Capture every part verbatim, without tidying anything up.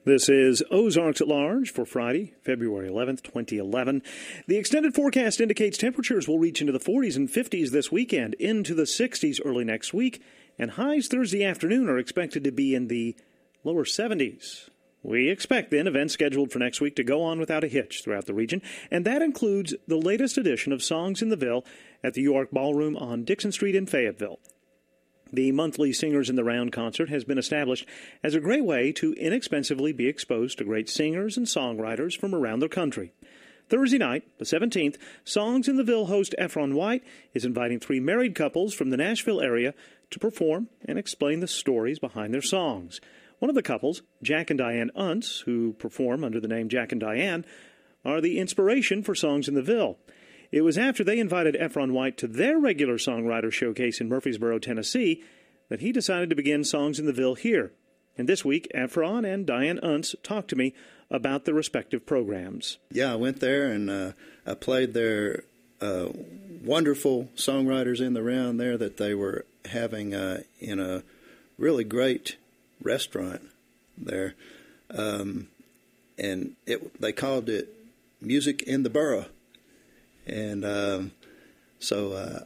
This is Ozarks at Large for Friday, February eleventh, twenty eleven. The extended forecast indicates temperatures will reach into the forties and fifties this weekend, into the sixties early next week, and highs Thursday afternoon are expected to be in the lower seventies. We expect, then, events scheduled for next week to go on without a hitch throughout the region, and that includes the latest edition of Songs in the Ville at the York Ballroom on Dixon Street in Fayetteville. The monthly Singers in the Round concert has been established as a great way to inexpensively be exposed to great singers and songwriters from around the country. Thursday night, the seventeenth, Songs in the Ville host Efron White is inviting three married couples from the Nashville area to perform and explain the stories behind their songs. One of the couples, Jack and Diane Unz, who perform under the name Jack and Diane, are the inspiration for Songs in the Ville. It was after they invited Efron White to their regular songwriter showcase in Murfreesboro, Tennessee, that he decided to begin Songs in the Ville here. And this week, Efron and Diane Unz talked to me about their respective programs. Yeah, I went there and uh, I played their uh, wonderful songwriters in the round there that they were having uh, in a really great restaurant there. Um, and it, they called it Music in the Borough. And um, so uh,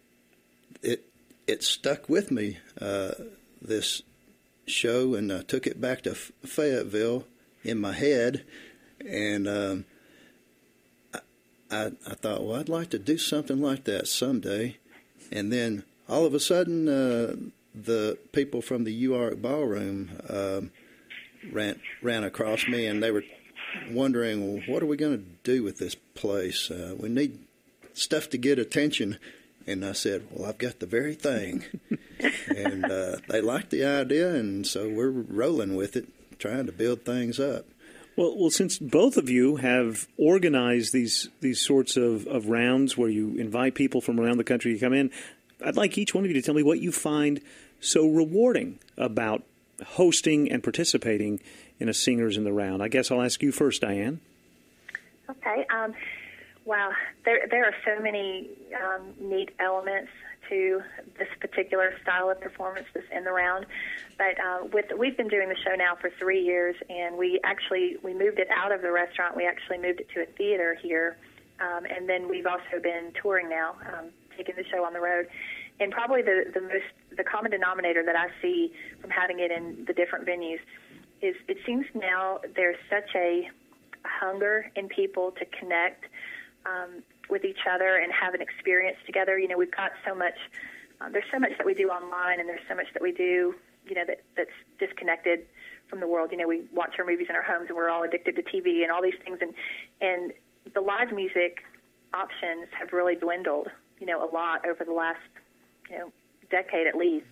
it it stuck with me, uh, this show, and I took it back to Fayetteville in my head. And um, I, I, I thought, well, I'd like to do something like that someday. And then all of a sudden, uh, the people from the York Ballroom uh, ran, ran across me, and they were wondering, well, what are we going to do with this place? Uh, we need stuff to get attention. And I said, well, I've got the very thing. and uh, they liked the idea, and so we're rolling with it, trying to build things up. Well, well, since both of you have organized these these sorts of, of rounds where you invite people from around the country to come in, I'd like each one of you to tell me what you find so rewarding about hosting and participating in a Singers in the Round. I guess I'll ask you first, Diane. Okay. Um, wow. There there are so many um, neat elements to this particular style of performance, this in the round. But uh, with we've been doing the show now for three years, and we actually we moved it out of the restaurant. We actually moved it to a theater here, um, and then we've also been touring now, um, taking the show on the road. And probably the the most the common denominator that I see from having it in the different venues is it seems now there's such a hunger in people to connect um, with each other and have an experience together. You know, we've got so much, uh, there's so much that we do online, and there's so much that we do, you know, that, that's disconnected from the world. You know, we watch our movies in our homes, and we're all addicted to T V and all these things. And, and the live music options have really dwindled, you know, a lot over the last, you know, decade at least.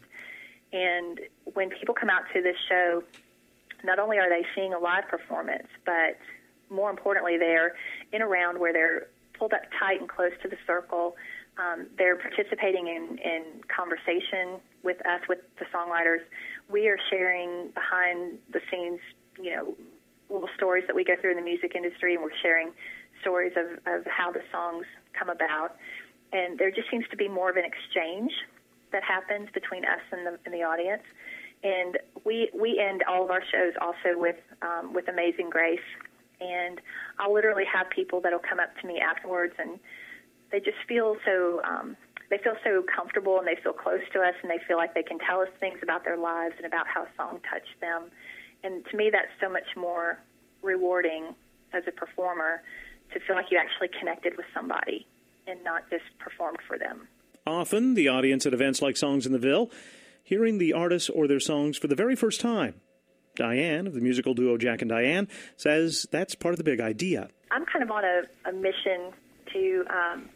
And when people come out to this show, not only are they seeing a live performance, but more importantly, they're in a round where they're pulled up tight and close to the circle. Um, they're participating in, in conversation with us, with the songwriters. We are sharing behind the scenes, you know, little stories that we go through in the music industry, and we're sharing stories of, of how the songs come about. And there just seems to be more of an exchange that happens between us and the, and the audience. And we we end all of our shows also with um, with Amazing Grace. And I'll literally have people that'll come up to me afterwards, and they just feel so um, they feel so comfortable, and they feel close to us, and they feel like they can tell us things about their lives and about how a song touched them. And to me, that's so much more rewarding as a performer, to feel like you actually connected with somebody and not just performed for them. Often, the audience at events like Songs in the Ville, hearing the artists or their songs for the very first time. Diane, of the musical duo Jack and Diane, says that's part of the big idea. I'm kind of on a, a mission to um,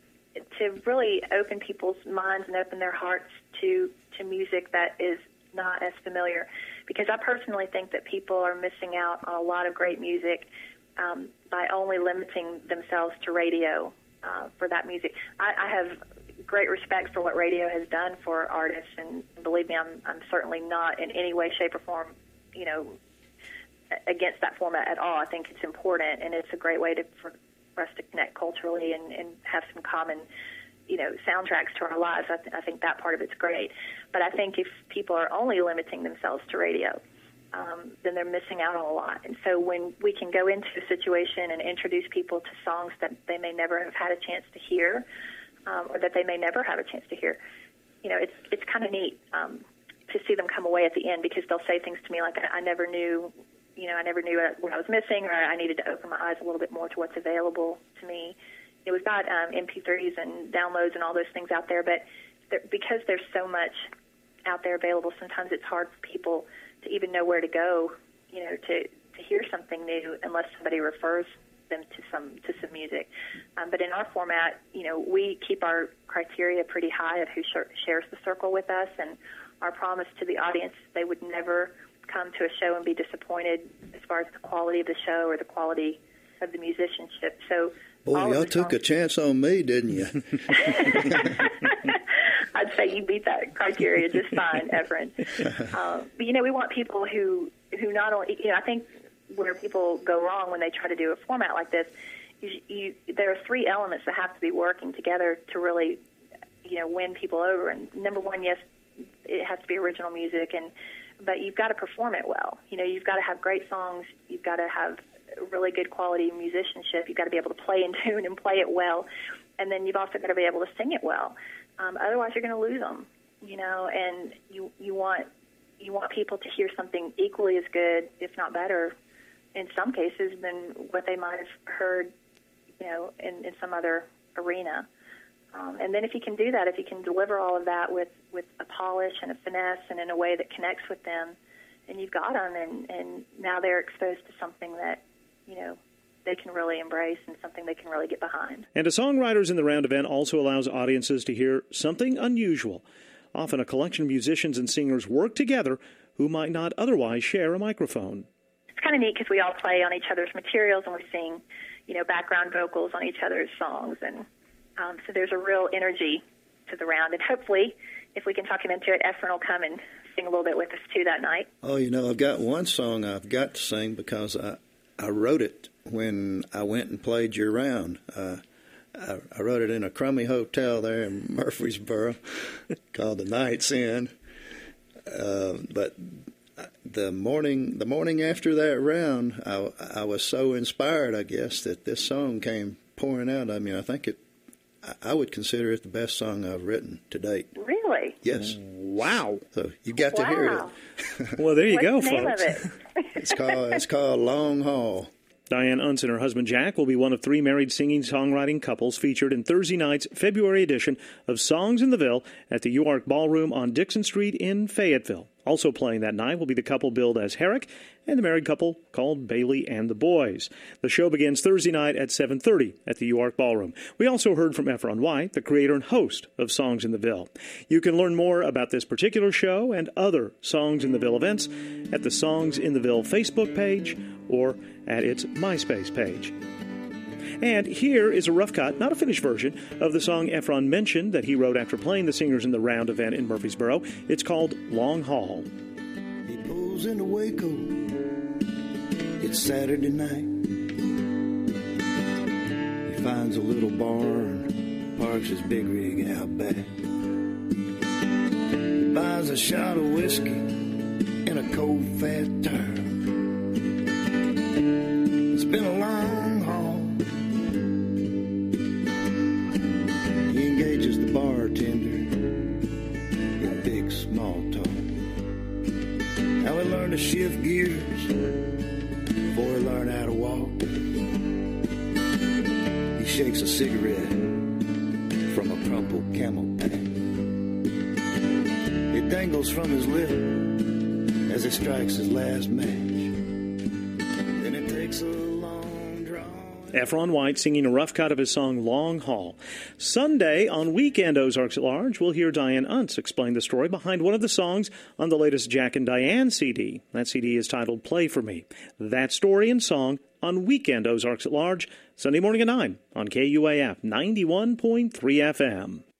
to really open people's minds and open their hearts to, to music that is not as familiar, because I personally think that people are missing out on a lot of great music um, by only limiting themselves to radio uh, for that music. I, I have great respect for what radio has done for artists, and believe me, I'm, I'm certainly not in any way, shape, or form, you know, against that format at all. I think it's important, and it's a great way to for, for us to connect culturally and, and have some common, you know, soundtracks to our lives. I, th- I think that part of it's great. But I think if people are only limiting themselves to radio, um, then they're missing out on a lot. And so when we can go into a situation and introduce people to songs that they may never have had a chance to hear, um, or that they may never have a chance to hear, you know, it's it's kind of neat um, to see them come away at the end, because they'll say things to me like, I, I never knew, you know, I never knew what I was missing, or I needed to open my eyes a little bit more to what's available to me. It was got um, M P threes and downloads and all those things out there, but there, because there's so much out there available, sometimes it's hard for people to even know where to go, you know, to, to hear something new unless somebody refers them to some to some music. Um, but in our format, you know, we keep our criteria pretty high of who sh- shares the circle with us, and our promise to the audience, they would never come to a show and be disappointed as far as the quality of the show or the quality of the musicianship. So, boy, y'all took songs- a chance on me, didn't you? I'd say you beat that criteria just fine, Efren. Um, but, you know, we want people who, who not only, you know, I think where people go wrong when they try to do a format like this, you, you, there are three elements that have to be working together to really, you know, win people over. And number one, yes, it has to be original music, and but you've got to perform it well. You know, you've got to have great songs. You've got to have really good quality musicianship. You've got to be able to play in tune and play it well, and then you've also got to be able to sing it well. Um, otherwise, you're going to lose them. You know, and you you want you want people to hear something equally as good, if not better, in some cases, than what they might have heard, you know, in, in some other arena. Um, and then if you can do that, if you can deliver all of that with, with a polish and a finesse and in a way that connects with them, then you've got them, and, and now they're exposed to something that, you know, they can really embrace and something they can really get behind. And a Songwriters in the Round event also allows audiences to hear something unusual. Often a collection of musicians and singers work together who might not otherwise share a microphone. It's kind of neat because we all play on each other's materials, and we sing, you know, background vocals on each other's songs, and Um, so there's a real energy to the round. And hopefully, if we can talk him into it, Efren will come and sing a little bit with us, too, that night. Oh, you know, I've got one song I've got to sing because I, I wrote it when I went and played your round. Uh, I, I wrote it in a crummy hotel there in Murfreesboro called the Night's Inn. Uh, but the morning the morning after that round, I, I was so inspired, I guess, that this song came pouring out. I mean, I think it I would consider it the best song I've written to date. Really? Yes. Wow. So you got to wow. hear it. Well, there you What's go, the name folks. Of it? it's called it's called Long Haul. Diane Unz and her husband Jack will be one of three married singing-songwriting couples featured in Thursday night's February edition of Songs in the Ville at the U Ark Ballroom on Dixon Street in Fayetteville. Also playing that night will be the couple billed as Herrick and the married couple called Bailey and the Boys. The show begins Thursday night at seven thirty at the U Ark Ballroom. We also heard from Efron White, the creator and host of Songs in the Ville. You can learn more about this particular show and other Songs in the Ville events at the Songs in the Ville Facebook page or at its MySpace page. And here is a rough cut, not a finished version, of the song Efron mentioned that he wrote after playing the Singers in the Round event in Murfreesboro. It's called Long Haul. He pulls into Waco. It's Saturday night. He finds a little barn, parks his big rig out back. He buys a shot of whiskey and a cold fat tire. It's been a long haul. He engages the bartender in big small talk. How he learned to shift gears before he learned how to walk. He shakes a cigarette from a crumpled camel pack. It dangles from his lip as he strikes his last match. Then it takes a long draw. Efron White singing a rough cut of his song Long Haul. Sunday on Weekend Ozarks at Large, we'll hear Diane Unz explain the story behind one of the songs on the latest Jack and Diane C D. That C D is titled Play For Me. That story and song on Weekend Ozarks at Large, Sunday morning at nine on K U A F ninety-one point three F M.